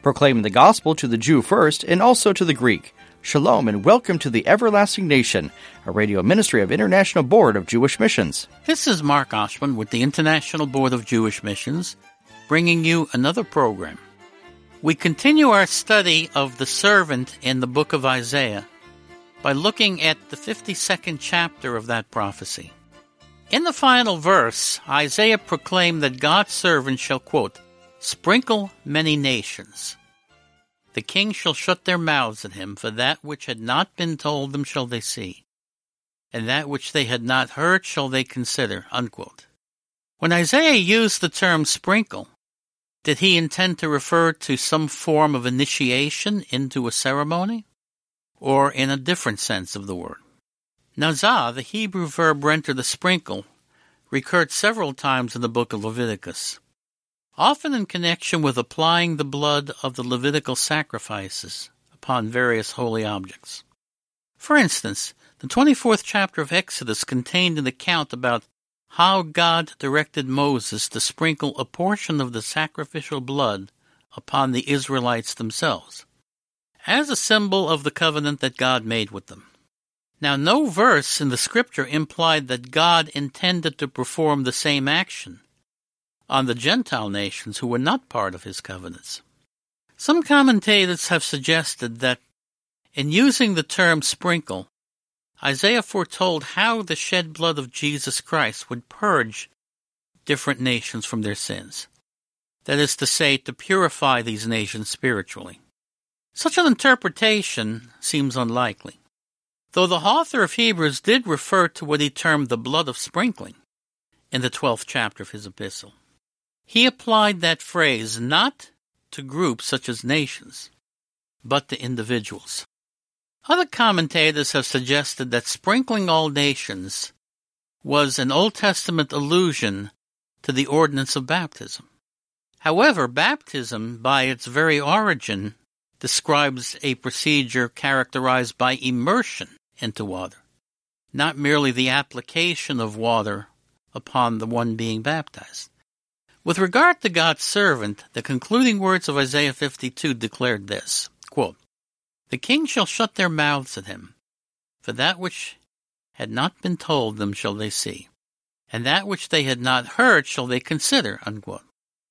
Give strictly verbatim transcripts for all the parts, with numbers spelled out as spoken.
proclaiming the gospel to the Jew first and also to the Greek. Shalom and welcome to the Everlasting Nation, a radio ministry of International Board of Jewish Missions. This is Mark Oshman with the International Board of Jewish Missions, bringing you another program. We continue our study of the servant in the book of Isaiah by looking at the fifty-second chapter of that prophecy. In the final verse, Isaiah proclaimed that God's servant shall, quote, sprinkle many nations. The king shall shut their mouths at him, for that which had not been told them shall they see, and that which they had not heard shall they consider, unquote. When Isaiah used the term sprinkle, did he intend to refer to some form of initiation into a ceremony, or in a different sense of the word? Nazah, the Hebrew verb render to sprinkle, recurred several times in the book of Leviticus, often in connection with applying the blood of the Levitical sacrifices upon various holy objects. For instance, the twenty-fourth chapter of Exodus contained an account about how God directed Moses to sprinkle a portion of the sacrificial blood upon the Israelites themselves, as a symbol of the covenant that God made with them. Now, no verse in the Scripture implied that God intended to perform the same action on the Gentile nations who were not part of his covenants. Some commentators have suggested that in using the term sprinkle, Isaiah foretold how the shed blood of Jesus Christ would purge different nations from their sins. That is to say, to purify these nations spiritually. Such an interpretation seems unlikely, though the author of Hebrews did refer to what he termed the blood of sprinkling in the twelfth chapter of his epistle. He applied that phrase not to groups such as nations, but to individuals. Other commentators have suggested that sprinkling all nations was an Old Testament allusion to the ordinance of baptism. However, baptism, by its very origin, describes a procedure characterized by immersion into water, not merely the application of water upon the one being baptized. With regard to God's servant, the concluding words of Isaiah fifty-two declared this, quote, the king shall shut their mouths at him, for that which had not been told them shall they see, and that which they had not heard shall they consider, unquote.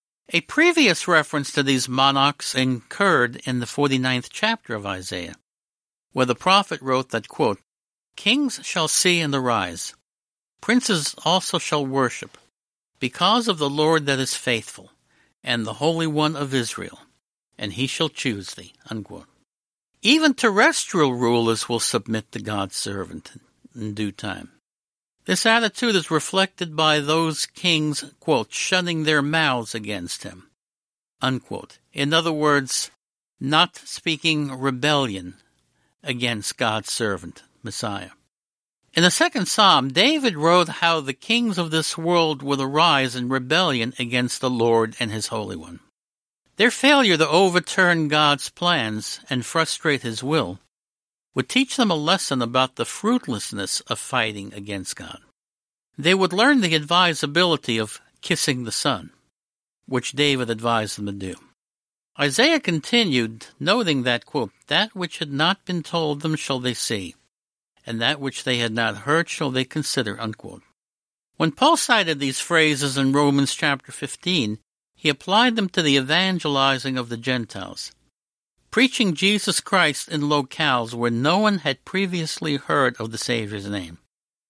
A previous reference to these monarchs occurred in the forty-ninth chapter of Isaiah, where the prophet wrote that, quote, kings shall see and arise, princes also shall worship, because of the Lord that is faithful, and the Holy One of Israel, and he shall choose thee, unquote. Even terrestrial rulers will submit to God's servant in due time. This attitude is reflected by those kings, quote, shutting their mouths against him, unquote. In other words, not speaking rebellion against God's servant, Messiah. In the second psalm, David wrote how the kings of this world would arise in rebellion against the Lord and his Holy One. Their failure to overturn God's plans and frustrate his will would teach them a lesson about the fruitlessness of fighting against God. They would learn the advisability of kissing the Son, which David advised them to do. Isaiah continued, noting that, quote, that which had not been told them shall they see, and that which they had not heard shall they consider, unquote. When Paul cited these phrases in Romans chapter fifteen, he applied them to the evangelizing of the Gentiles, preaching Jesus Christ in locales where no one had previously heard of the Savior's name.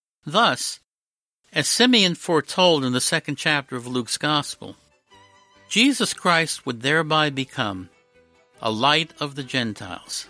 Thus, as Simeon foretold in the second chapter of Luke's Gospel, Jesus Christ would thereby become a light of the Gentiles,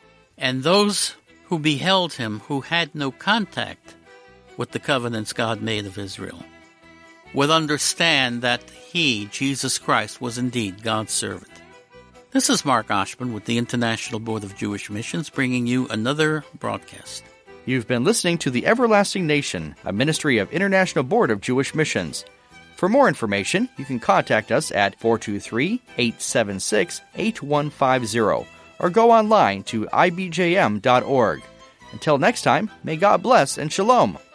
and those who beheld him who had no contact with the covenants God made of Israel would understand that he, Jesus Christ, was indeed God's servant. This is Mark Oshman with the International Board of Jewish Missions, bringing you another broadcast. You've been listening to The Everlasting Nation, a ministry of International Board of Jewish Missions. For more information, you can contact us at four two three, eight seven six, eight one five zero or go online to I B J M dot org. Until next time, may God bless and shalom.